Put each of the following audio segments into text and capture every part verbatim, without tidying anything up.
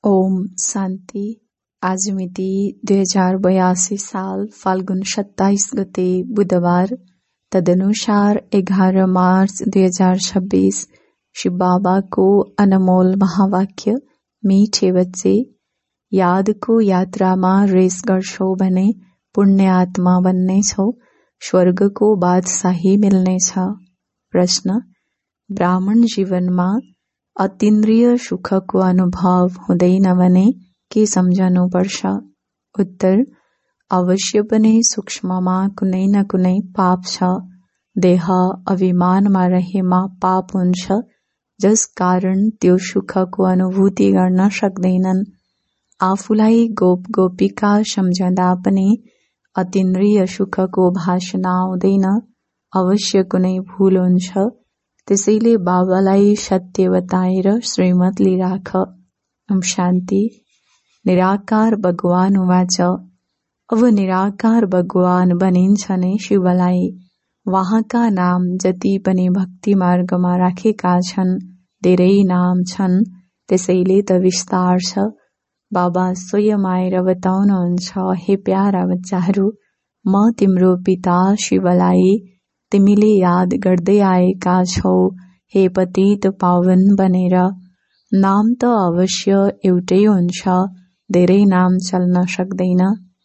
ओम शान्ति। आज मिति दुई हजार बयासी साल फाल्गुन सत्ताइस गते बुधबार, तदनुसार एघार मार्च दुई हजार छब्बीस। शिव बाबाको अनमोल महावाक्य, मीठे बच्चे, यादको यात्रामा रेस गर्छौ भने पुण्य आत्मा बन्नेछौ, स्वर्गको बादशाही मिल्नेछ। प्रश्न, ब्राह्मण जीवनमा अतीन्द्रिय सुखको अनुभव हुँदैन भने के सम्झनु पर्छ? उत्तर, अवश्य पनि सूक्ष्ममा कुनै न कुनै पाप छ। देह अभिमानमा रहेमा पाप हुन्छ, जस कारण त्यो सुखको अनुभूति गर्न सक्दैनन्। आफूलाई गोप गोपिका सम्झँदा पनि अतीन्द्रिय सुखको भाषण आउँदैन, अवश्य कुनै भूल हुन्छ। त्यसैले बाबालाई सत्य बताएर श्रीमत लिराख। ओम शान्ति। निराकार भगवान उवाच, अब निराकार भगवान बनिन्छ नै शिवलाई। वहाँका नाम जति पनि भक्ति मार्गमा राखेका छन्, धेरै नाम छन्, त्यसैले त विस्तार छ। बाबा स्वयं आएर बताउनुहुन्छ, हे प्यारा बच्चाहरू, म तिम्रो पिता शिवलाई तिमीले याद गर्दै आएका छौ, हे पतित पावन बनेर। नाम त अवश्य एउटै हुन्छ, धेरै नाम चल्न सक्दैन।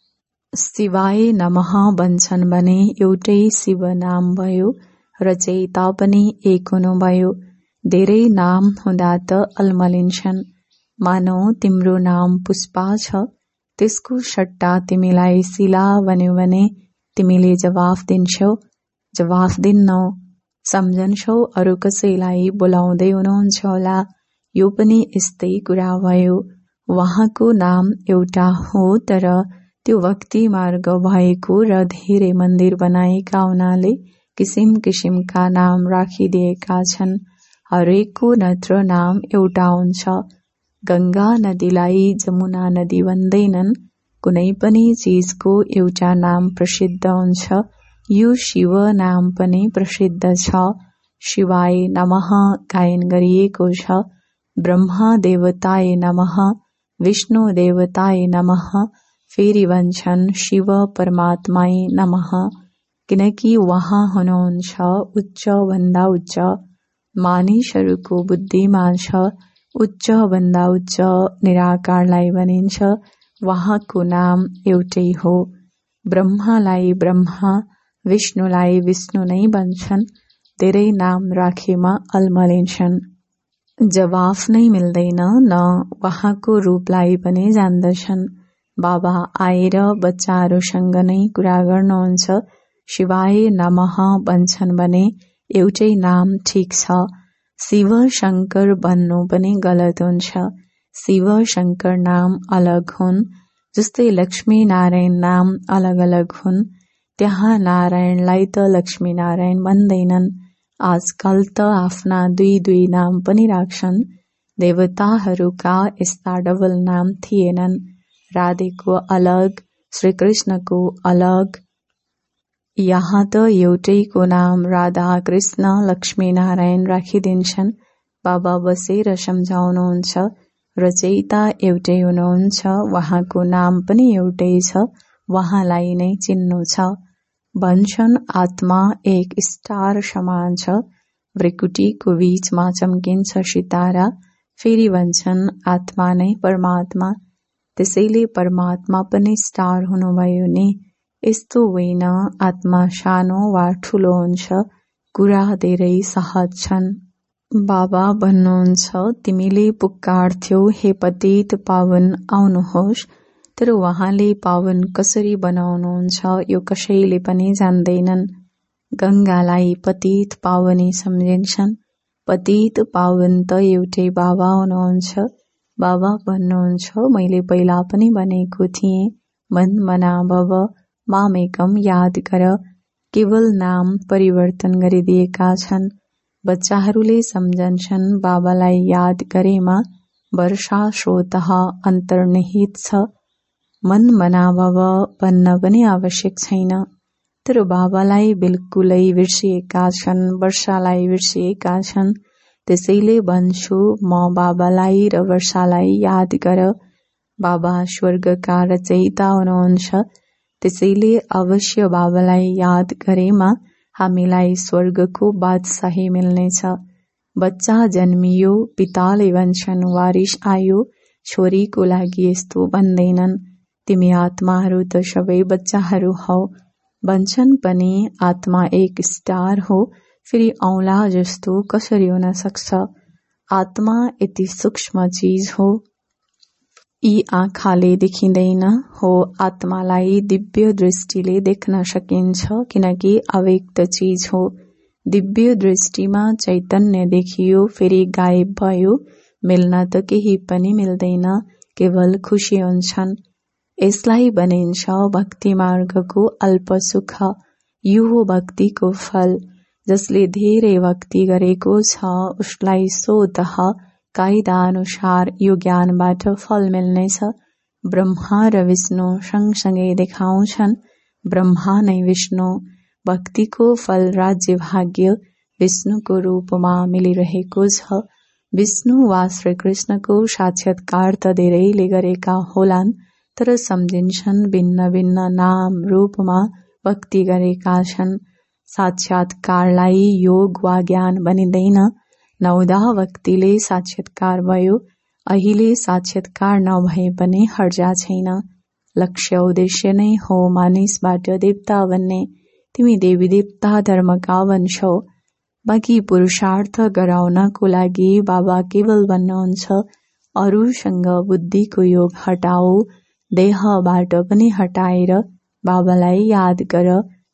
शिवाय नमः भन्छन् भने एउटै शिव नाम भयो, रचयिता पनि एक हुनुभयो। धेरै नाम हुँदा त अल्मलिन्छन्। मानौ तिम्रो नाम पुष्पा छ, त्यसको सट्टा तिमीलाई शिला भन्यो भने तिमीले जवाफ दिन्छौ? जवाफ दिन्नौ। सम्झन्छौ अरू कसैलाई बोलाउँदै हुनुहुन्छ होला, यो पनि यस्तै कुरा भयो। वहाँको नाम एउटा हो, तर त्यो भक्ति मार्ग भएको र धेरै मन्दिर बनाएका हुनाले किसिम किसिमका नाम राखिदिएका छन्। हरेकको नत्र नाम एउटा हुन्छ। गंगा नदीलाई जमुना नदी भन्दैनन्। कुनै पनि चीजको एउटा नाम प्रसिद्ध हुन्छ। यो शिव नाम पनि प्रसिद्ध छ। शिवाय नमः गायन गरिएको छ। ब्रह्मा देवताय नमः, विष्णु देवताय नमः, फेरि भन्छन् शिव परमात्माय नमः, किनकि उहाँ हुनुहुन्छ उच्च भन्दा उच्च। मानिसहरूको बुद्धिमा छ उच्च भन्दा उच्च निराकारलाई भनिन्छ, उहाँको नाम एउटै हो। ब्रह्मालाई ब्रह्मा, विष्णुलाई विष्णु नै भन्छन्, धेरै नाम राखेमा अल्मलिन्छन्। जवाफ नै मिल्दैन, न उहाँको रूपलाई पनि जान्दछन्। बाबा आएर बच्चाहरूसँग नै कुरा गर्नुहुन्छ। शिवाय नमः भन्छन् भने एउटै नाम ठिक छ। शिव शंकर भन्नु पनि गलत हुन्छ। शिव शंकर नाम अलग हुन्, जस्तै लक्ष्मी नारायण नाम अलग अलग हुन्। त्यहाँ नारायणलाई त लक्ष्मी नारायण भन्दैनन्। आजकल त आफ्ना दुई दुई नाम पनि राख्छन्। देवताहरूका यस्ता डबल नाम थिएनन्। राधेको अलग, श्रीकृष्णको अलग। यहाँ त एउटैको नाम राधा कृष्ण लक्ष्मी नारायण राखिदिन्छन्। बाबा बसेर सम्झाउनुहुन्छ, रचयिता एउटै हुनुहुन्छ, उहाँको नाम पनि एउटै छ, उहाँलाई नै चिन्नु छ। भन्छन् आत्मा एक स्टार समान छ, भ्रिकुटीको बीचमा चम्किन्छ सितारा। फेरि भन्छन् आत्मा नै परमात्मा, त्यसैले परमात्मा पनि स्टार हुनुभयो नि। यस्तो होइन आत्मा सानो वा ठूलो हुन्छ, कुरा धेरै सहज छन्। बाबा भन्नुहुन्छ तिमीले पुकार्थ्यौ हे पतित पावन आउनुहोस्, तर उहाँले पावन कसरी बनाउनुहुन्छ यो कसैले पनि जान्दैनन्। गंगालाई पतित पावनी सम्झिन्छन्। पतित पावन त एउटै बाबा हुनुहुन्छ। बाबा भन्नुहुन्छ मैले पहिला पनि भनेको थिएँ, मन मना भव मामेकम याद गर। केवल नाम परिवर्तन गरिदिएका छन्। बच्चाहरूले सम्झन्छन् बाबालाई याद गरेमा वर्षा स्वतः अन्तर्निहित छ। मन मना भव भन्न पनि आवश्यक छैन। तर बाबालाई बिल्कुलै बिर्सिएका छन्, वर्षालाई बिर्सिएका छन्। त्यसैले भन्छु म बाबालाई र वर्षालाई याद गर। बाबा स्वर्गका रचयिता हुनुहुन्छ, त्यसैले अवश्य बाबालाई याद गरेमा हामीलाई स्वर्गको बादशाही मिल्नेछ। बच्चा जन्मियो, पिताले भन्छन् वारिस आयो, छोरीको लागि यस्तो भन्दैनन्। तिमी आत्माहरू त सबै बच्चाहरू हौ भन्छन् पनि आत्मा एक स्टार हो, फेरि औँला जस्तो कसरी हुन सक्छ? आत्मा यति सूक्ष्म चीज हो, यी आँखाले देखिँदैन हो। आत्मालाई दिव्य दृष्टिले देख्न सकिन्छ, किनकि अव्यक्त चीज हो। दिव्य दृष्टिमा चैतन्य देखियो, फेरि गायब भयो। मिल्न त केही पनि मिल्दैन, केवल खुसी हुन्छन्। यसलाई भनिन्छ भक्ति मार्गको अल्प सुख। यो हो भक्तिको फल। जसले धेरै भक्ति गरेको छ उसलाई स्वतः कायदा अनुसार यो ज्ञानबाट फल मिल्नेछ। ब्रह्मा र विष्णु सँगसँगै देखाउँछन्। ब्रह्मा नै विष्णु। भक्तिको फल राज्य भाग्य विष्णुको रूपमा मिलिरहेको छ। विष्णु वा श्री कृष्णको साक्षात्कार त धेरैले गरेका होलान्, तर सम्झिन्छन् भिन्न भिन्न नाम रूपमा भक्ति गरेका छन्। साक्षात्कारलाई योग वा ज्ञान भनिँदैन। नौदा भक्तिले साक्षात्कार भयो। अहिले साक्षात्कार नभए पनि हर्जा छैन। लक्ष्य उद्देश्य नै हो मानिसबाट देवता बन्ने। तिमी देवी देवता धर्मका भन्छौ, बाँकी पुरुषार्थ गराउनको लागि बाबा केवल भन्नुहुन्छ अरूसँग बुद्धिको योग हटाऊ, देहबाट पनि हटाएर बाबालाई याद गर।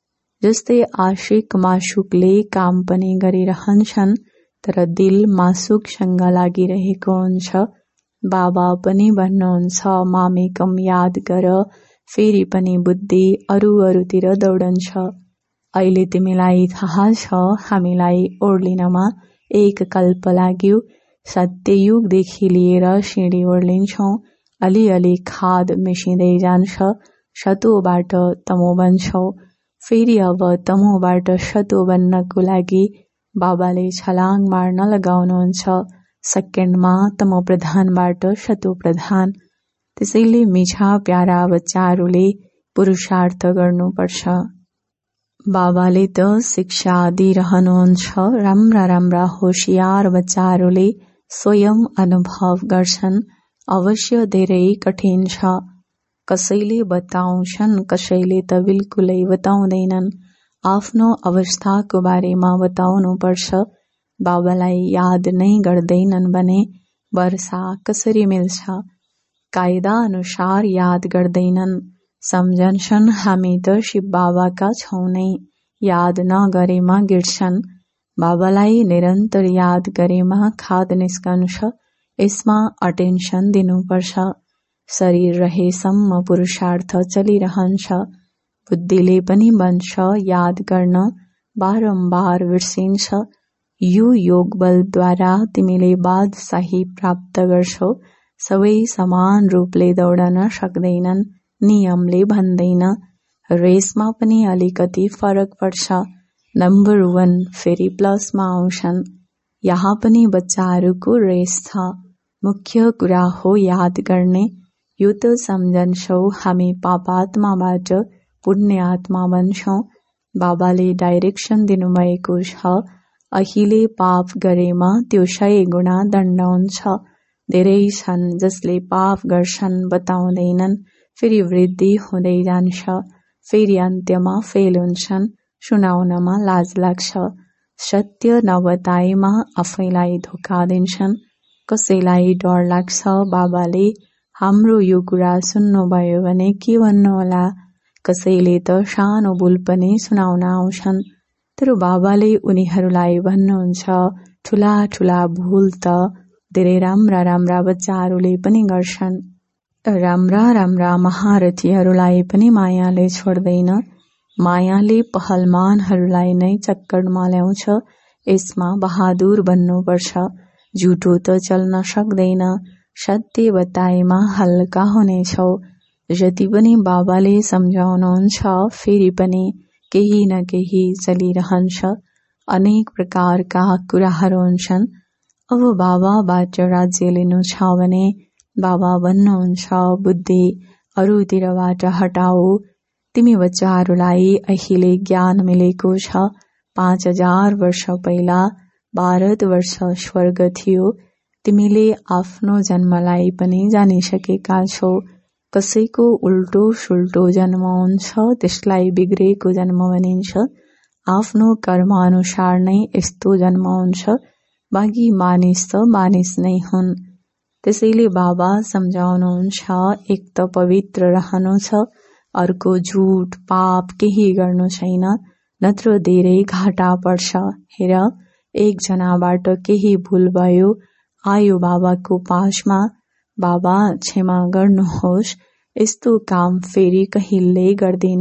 जस्तै आशिक मासुकले काम पनि गरिरहन्छन्, तर दिल मासुकसँग लागिरहेको हुन्छ। बाबा पनि भन्नुहुन्छ मामेकम याद गर, फेरि पनि बुद्धि अरू अरूतिर दौडन्छ। अहिले तिमीलाई थाहा छ हामीलाई ओर्लिनमा एक कल्प लाग्यो। सत्ययुगदेखि लिएर सिँढी ओर्लिन्छौं, अलिअलि खाद मिसिँदै जान्छ। सतोबाट तमो बन्छौ, फेरि अब तमोबाट सतो बन्नको लागि बाबाले छलाङ मार्न लगाउनुहुन्छ। सेकेन्डमा तमो प्रधानबाट सतो प्रधान। त्यसैले मिठा प्यारा बच्चाहरूले पुरुषार्थ गर्नुपर्छ। बाबाले त शिक्षा दिइरहनुहुन्छ। राम्रा राम्रा होशियार बच्चाहरूले स्वयं अनुभव गर्छन्। अवश्य धेरै कठिन छ। कसैले बताउँछन्, कसैले त बिल्कुलै बताउँदैनन्। आफ्नो अवस्थाको बारेमा बताउनु पर्छ। बाबालाई याद नै गर्दैनन् भने वर्षा कसरी मिल्छ? कायदा अनुसार याद गर्दैनन्। सम्झन्छन् हामी त शिव बाबाका छौं नै, याद नगरेमा गिर्छन्। बाबालाई निरन्तर याद गरेमा खाद निस्कन्छ। यसमा अटेन्सन दिनुपर्छ। शरीर रहेसम्म पुरुषार्थ चलिरहन्छ। बुद्धिले पनि भन्छ याद गर्न, बारम्बार बिर्सिन्छ। यो योग बलद्वारा तिमीले बादशाही प्राप्त गर्छौ। सबै समान रूपले दौडन सक्दैनन्, नियमले भन्दैन। रेसमा पनि अलिकति फरक पर्छ। नम्बर वन फेरि प्लसमा आउँछन्। यहाँ पनि बच्चाहरूको रेस छ। मुख्य कुरा हो याद गर्ने। यो त सम्झन्छौ हामी पापात्माबाट पुण्य आत्मा बन्छौं। बाबाले डाइरेक्सन दिनुभएको छ। अहिले पाप गरेमा त्यो सय गुणा दण्ड हुन्छ। धेरै छन् जसले पाप गर्छन् बताउँदैनन्, फेरि वृद्धि हुँदै जान्छ, फेरि अन्त्यमा फेल हुन्छन्। सुनाउनमा लाज लाग्छ। सत्य नबताएमा आफैलाई धोका दिन्छन्। कसैलाई डर लाग्छ बाबाले हाम्रो यो कुरा सुन्नुभयो भने के भन्नुहोला। कसैले त सानो भुल पनि सुनाउन आउँछन्, तर बाबाले उनीहरूलाई भन्नुहुन्छ ठूला ठूला भुल त धेरै राम्रा राम्रा बच्चाहरूले पनि गर्छन्। राम्रा राम्रा महारथीहरूलाई पनि मायाले छोड्दैन। मायाले पहलमानहरूलाई नै चक्करमा ल्याउँछ। यसमा बहादुर बन्नुपर्छ। झुटो त चल्न सक्दैन। सत्य बताएमा हल्का हुनेछौ। जति पनि बाबाले सम्झाउनुहुन्छ फेरि पनि केही न केही चलिरहन्छ। अनेक प्रकारका कुराहरू हुन्छन्। अब बाबाबाट राज्य लिनु छ भने बाबा भन्नुहुन्छ बुद्धि अरूतिरबाट हटाऊ। तिमी बच्चाहरूलाई अहिले ज्ञान मिलेको छ। पाँच हजार वर्ष पहिला भारतवर्ष स्वर्ग थियो। तिमीले आफ्नो जन्मलाई पनि जानिसकेका छौ। कसैको उल्टो सुल्टो जन्म हुन्छ त्यसलाई बिग्रेको जन्म भनिन्छ। आफ्नो कर्म अनुसार नै यस्तो जन्म हुन्छ। बाँकी मानिस त मानिस नै हुन्। त्यसैले बाबा सम्झाउनुहुन्छ एक त पवित्र रहनु छ, अर्को झुट पाप केही गर्नु छैन, नत्र धेरै घाटा पर्छ। हेर, एकजनाबाट केही भूल भयो, आयो बाबाको पासमा, बाबा क्षमा गर्नुहोस्, यस्तो काम फेरि कहिल्यै गर्दिन।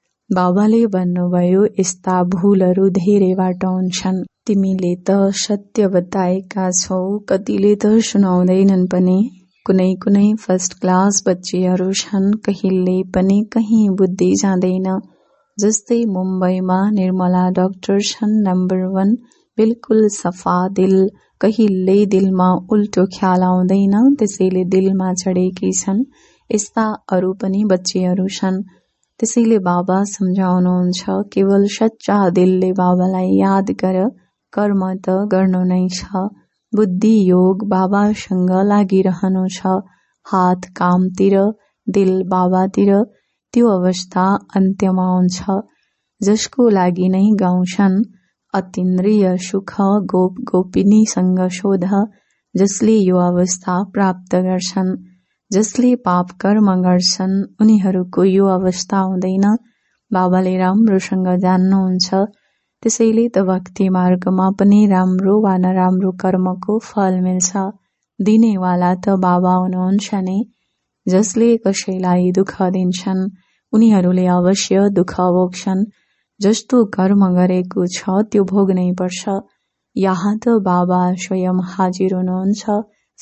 बाबाले भन्नुभयो यस्ता भूलहरू धेरैबाट हुन्छन्। तिमीले त सत्य बताएका छौ, कतिले त सुनाउँदैनन् पनि। कुनै कुनै फर्स्ट क्लास बच्चीहरू छन्, कहिल्यै पनि कहीँ बुद्धि जाँदैन। जस्तै मुम्बईमा निर्मला डाक्टर छन्, नम्बर वान, बिल्कुल सफा दिल, कहिल्यै दिलमा उल्टो ख्याल आउँदैन, त्यसैले दिलमा चढेकी छन्। यस्ता अरू पनि बच्चीहरू छन्। त्यसैले बाबा सम्झाउनुहुन्छ केवल सच्चा दिलले बाबालाई याद गर, कर्म त गर्नु नै छ। बुद्धि योग बाबासँग लागिरहनु छ, हात कामतिर, दिल बाबातिर। त्यो अवस्था अन्त्यमा हुन्छ। जसको लागि नै गाउँछन्, अतीन्द्रिय सुख गोप गोपिनीसँग शोध। जसले यो अवस्था प्राप्त गर्छन्, जसले पाप कर्म गर्छन्, उनीहरूको यो अवस्था हुँदैन। बाबाले राम्रोसँग जान्नुहुन्छ। त्यसैले त भक्ति मार्गमा पनि राम्रो वा नराम्रो कर्मको फल मिल्छ। दिनेवाला त बाबा हुनुहुन्छ नै। जसले कसैलाई दुःख दिन्छन्, उनीहरूले अवश्य दुःख भोग्छन्। जस्तो कर्म गरेको छ त्यो भोग्नै पर्छ। यहाँ त बाबा स्वयं हाजिर हुनुहुन्छ,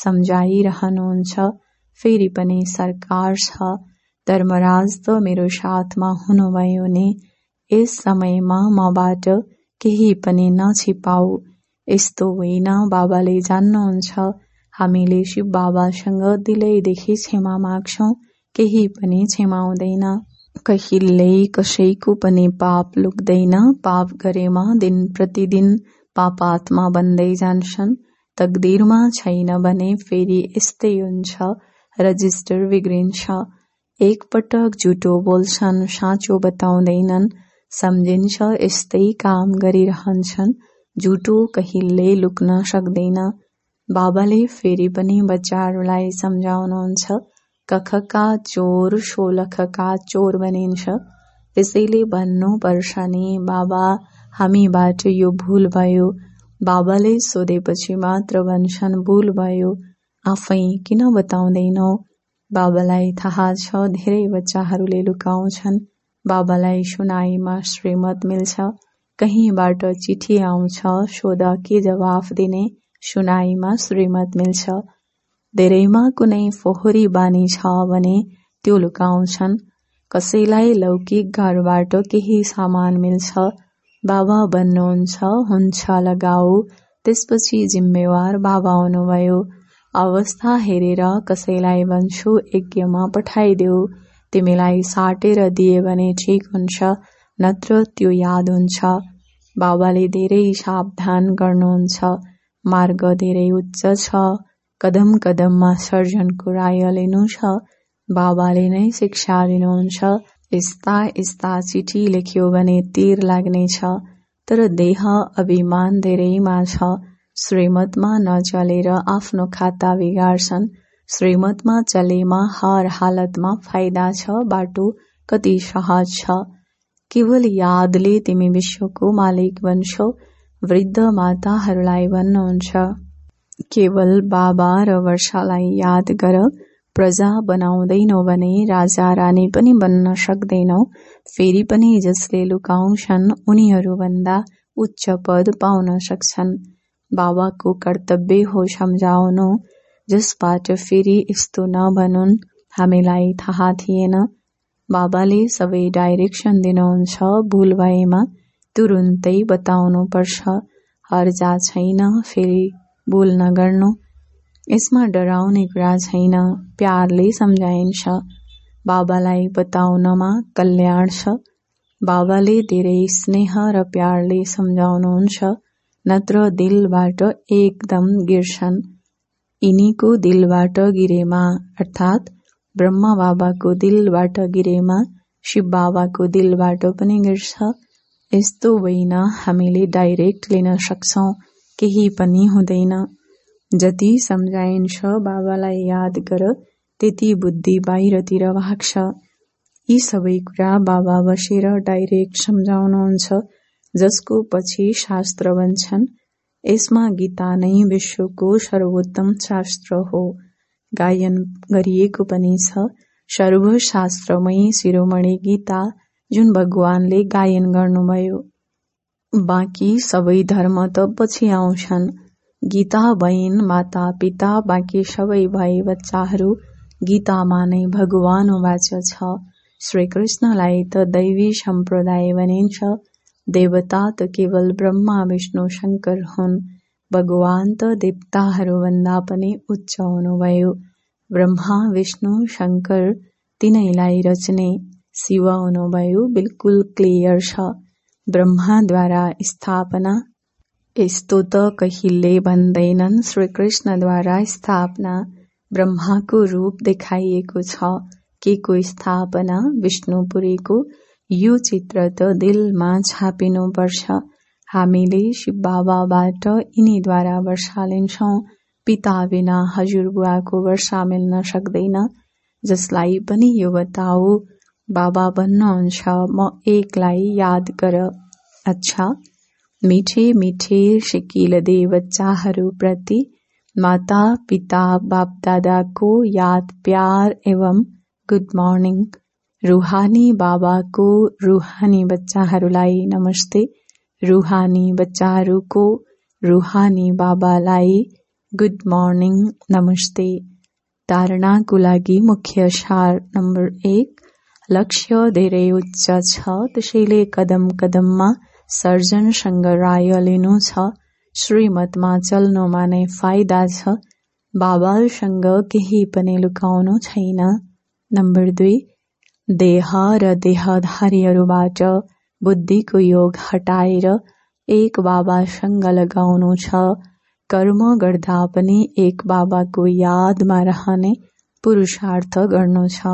सम्झाइरहनुहुन्छ। फेरि पनि सरकार छ। धर्मराज त मेरो साथमा हुनुभयो नि। यस समयमा मबाट केही पनि नछिपाऊ। यस्तो होइन, बाबाले जान्नुहुन्छ। हामीले शिव बाबासँग दिलैदेखि क्षमा माग्छौं, केही पनि क्षमा हुँदैन। कहिल्यै कसैको पनि पाप लुक्दैन। पाप गरेमा दिन प्रतिदिन पापात्मा बन्दै जान्छन्। तकदिरमा छैन भने फेरि यस्तै हुन्छ, रजिस्टर बिग्रिन्छ। एक पटक झुटो बोल्छन्, साँचो बताउँदैनन्, सम्झिन्छ यस्तै काम गरिरहन्छन्। झुटो कहिल्यै लुक्न सक्दैन। बाबाले फेरि पनि बच्चाहरूलाई सम्झाउनुहुन्छ कखका चोर सोलखका चोर बनिन्छ। त्यसैले भन्नु पर्छ नि बाबा हामीबाट यो भूल भयो। बाबाले सोधेपछि मात्र भन्छन् भूल भयो। आफै किन बताउँदैनौ? बाबालाई थाहा छ धेरै बच्चाहरूले लुकाउँछन्। बाबालाई सुनाइमा श्रीमत मिल्छ। कहीँबाट चिठी आउँछ, सोध के जवाफ दिने, सुनाइमा श्रीमत मिल्छ। धेरैमा कुनै फोहोरी बानी छ भने त्यो लुकाउँछन्। कसैलाई लौकिक घरबाट केही सामान मिल्छ, बाबा भन्नुहुन्छ हुन्छ लगाऊ, त्यसपछि जिम्मेवार बाबा हुनुभयो। अवस्था हेरेर कसैलाई भन्छु यज्ञमा पठाइदेऊ, तिमीलाई साटेर दिए भने ठिक हुन्छ, नत्र त्यो याद हुन्छ। बाबाले धेरै सावधान गर्नुहुन्छ। मार्ग धेरै उच्च छ। कदम कदममा सर्जनको राय लिनु छ। बाबाले नै शिक्षा दिनुहुन्छ। यस्ता यस्ता चिठी लेख्यो भने तीर लाग्नेछ। तर देह अभिमान धेरैमा छ। श्रीमतमा नचलेर आफ्नो खाता बिगार्छन्। श्रीमतमा चलेमा हर हालतमा फाइदा छ। बाटो कति सहज छ। केवल यादले तिमी विश्वको मालिक बन्छौ। वृद्ध माताहरूलाई भन्नुहुन्छ केवल बाबा र वर्षालाई याद गर। प्रजा बनाउँदैनौ भने राजा रानी पनि बन्न सक्दैनौ। फेरि पनि जसले लुकाउँछन् उनीहरू भन्दा उच्च पद पाउन सक्छन्। बाबाको कर्तव्य हो सम्झाउनु, जसबाट फेरि यस्तो नभनुन्। हामीलाई थाहा थिएन। बाबाले सबै डाइरेक्सन दिनुहुन्छ। भूल भएमा तुरुन्तै बताउनु पर्छ। हर्जा छैन। फेरि बोल नगर्नु। यसमा डराउने कुरा छैन, प्यारले सम्झाइन्छ। बाबालाई बताउनमा कल्याण छ। बाबाले धेरै स्नेह र प्यारले सम्झाउनुहुन्छ, नत्र दिलबाट एकदम गिर्छन्। यिनीको दिलबाट गिरेमा अर्थात् ब्रह्मा बाबाको दिलबाट गिरेमा शिव बाबाको दिलबाट पनि गिर्छ। यस्तो होइन हामीले डाइरेक्ट लिन सक्छौं, केही पनि हुँदैन। जति सम्झाइन्छ बाबालाई याद गर, त्यति बुद्धि बाहिरतिर भाग्छ। यी सबै कुरा बाबा बसेर डाइरेक्ट सम्झाउनुहुन्छ, जसको पछि शास्त्र बन्छन्। यसमा गीता नै विश्वको सर्वोत्तम शास्त्र हो। गायन गरिएको पनि छ। सर्वशास्त्रमय शिरोमणि गीता, जुन भगवानले गायन गर्नुभयो। बाँकी सबै धर्म त पछि आउँछन्। गीता बहिन, माता पिता, बाँकी सबै भाइ बच्चाहरू गीतामा नै भगवान वाच्य छ। श्रीकृष्णलाई त दैवी सम्प्रदाय भनिन्छ। देवता त केवल ब्रह्मा विष्णु शङ्कर हुन्। भगवान त देवताहरूभन्दा पनि उच्च हुनुभयो। ब्रह्मा विष्णु शङ्कर तिनैलाई रच्ने शिव हुनुभयो। बिल्कुल क्लियर छ। ब्रह्माद्वारा स्थापना। यस्तो त कहिले भन्दैनन् श्रीकृष्णद्वारा स्थापना। ब्रह्माको रूप देखाइएको छ। के को स्थापना? विष्णुपुरीको। यो चित्र त दिलमा छापिनुपर्छ। हामीले शिव बाबाबाट यिनीद्वारा वर्षा लिन्छौं। पिता बिना हजुरबुवाको वर्षा मिल्न सक्दैन। जसलाई पनि यो बताऊ, बाबा भन्नुहुन्छ, म एकलाई याद गर। अच्छा, मिठे मिठे सिकिलदे बच्चाहरू प्रति माता पिता बाप दादाको याद प्यार एवं गुड मर्निङ। रूहानी बाबाको रूहानी बच्चाहरूलाई नमस्ते। रूहानी बच्चाहरूको रूहानी बाबालाई गुड मर्निङ नमस्ते। धारणाको लागि मुख्य सार नम्बर एक, लक्ष्य धेरै उच्च छ, त्यसैले कदम कदममा सर्जन सङ्ग्रहाय लिनु छ। श्रीमतमा चल्नुमा नै फाइदा छ। बाबासँग केही पनि लुकाउनु छैन। नम्बर दुई, देह र देहधारीहरूबाट बुद्धिको योग हटाएर एक बाबासँग लगाउनु छ। कर्म गर्दा पनि एक बाबाको यादमा रहने पुरुषार्थ गर्नु छ।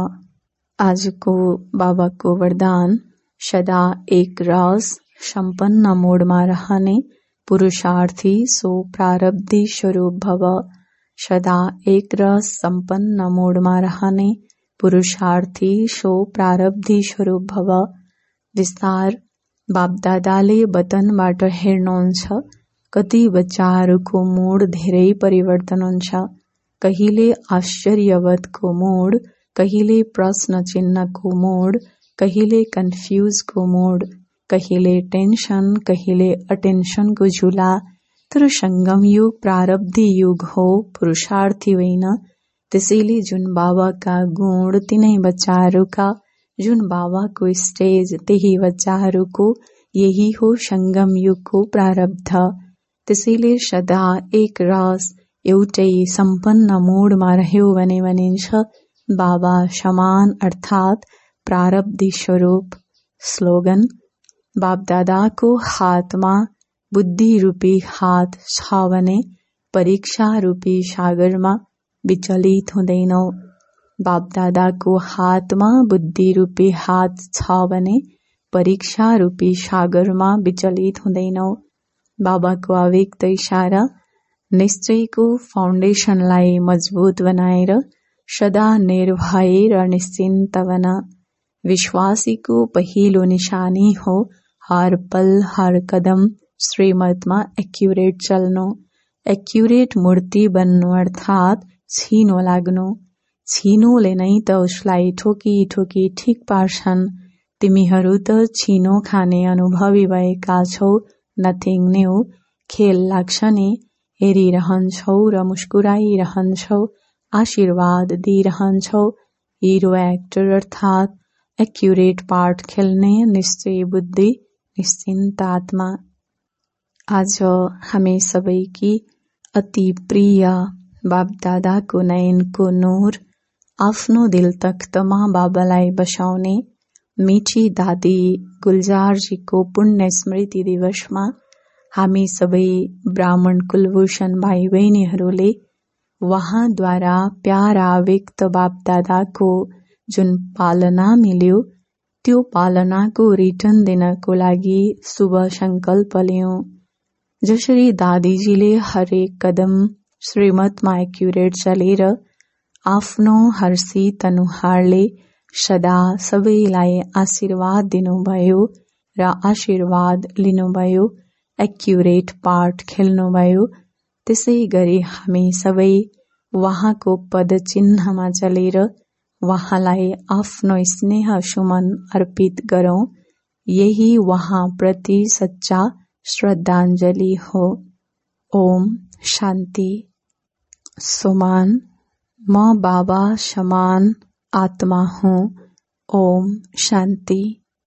आजको बाबाको वरदान, सदा एक रस सम्पन्न मोडमा रहने पुरुषार्थी सो प्रारब्धि स्वरूप भव। सदा एक रस सम्पन्न मोडमा रहने पुरुषार्थी सो प्रारब्धि स्वरूप भव। विस्तार, बापदादाले वतनबाट हेर्नुहुन्छ। कति बच्चाहरूको मोड धेरै परिवर्तन हुन्छ। कहिले आश्चर्यवतको मोड, कहिले प्रश्न चिन्हको मोड, कहिले कन्फ्युजको मोड, कहिले टेन्सन, कहिले अटेन्सनको झुला। तर संगम युग प्रारब्धि युग हो, पुरुषार्थी होइन। त्यसैले जुन बाबाका गुण तिनै बच्चाहरूका, जुन बाबाको स्टेज त्यही बच्चाहरूको, यही हो संगम युगको प्रारब्ध। त्यसैले सदा एक रस एउटै सम्पन्न मोडमा रह्यो भने भनिन्छ बाबा समान अर्थात् प्रारब्धि स्वरूप। स्लोगन, बापदादाको हातमा बुद्धि रूपी हात छ भने परीक्षा रूपी सागरमा विचलित हुँदैनौ। बापदादाको हातमा बुद्धि रूपी हात छ भने परीक्षा रूपी सागरमा विचलित हुँदैनौ। बाबाको अव्यक्त इशारा, निश्चयको फाउन्डेसनलाई मजबुत बनाएर सदा निर्भय र निश्चिन्त बन। विश्वासीको पहिलो निशानी हो हर पल हर कदम श्रीमतमा एक्युरेट चल्नु। एक्युरेट मूर्ति बन्नु अर्थात् छिनो लाग्नु। छिनोले नै त उसलाई ठोकी ठोकी ठिक पार्छन्। तिमीहरू त छिनो खाने अनुभवी भएका छौ। Nothing new. खेल लाग्छ नि। हेरिरहन्छौ र मुस्कुराइरहन्छौ, आशीर्वाद दिइरहन्छौ। हिरो एक्टर अर्थात् एक्युरेट पार्ट खेल्ने निश्चय बुद्धि, निश्चिन्त आत्मा। आज हामी सबैकी अति प्रिय बापदादाको नयनको नूर आफ्नो दिल तख्तमा बाबालाई बसाउने मिठी दादी गुलजारजीको पुण्य स्मृति दिवसमा हामी सबै ब्राह्मण कुलभूषण भाइ बहिनीहरूले वहाँद्वारा प्यारा व्यक्त बापदादाको जुन पालना मिल्यो त्यो पालनाको रिटर्न दिनको लागि शुभ संकल्प लियौं। जसरी दादीजीले हरेक कदम श्रीमतमा एक्युरेट चलेर आफ्नो हर्षित अनुहारले सदा सबैलाई आशीर्वाद दिनुभयो र आशीर्वाद लिनुभयो, एक्युरेट पार्ट खेल्नुभयो, त्यसै गरी हामी सबै वहाँको पद चिन्हमा चलेर वहाँलाई आफ्नो स्नेह सुमन अर्पित गरौं। यही वहाँ प्रति सच्चा श्रद्धांजलि हो। ओम शान्ति। सुमान। म बाबा समान आत्मा हूँ। ओम शान्ति।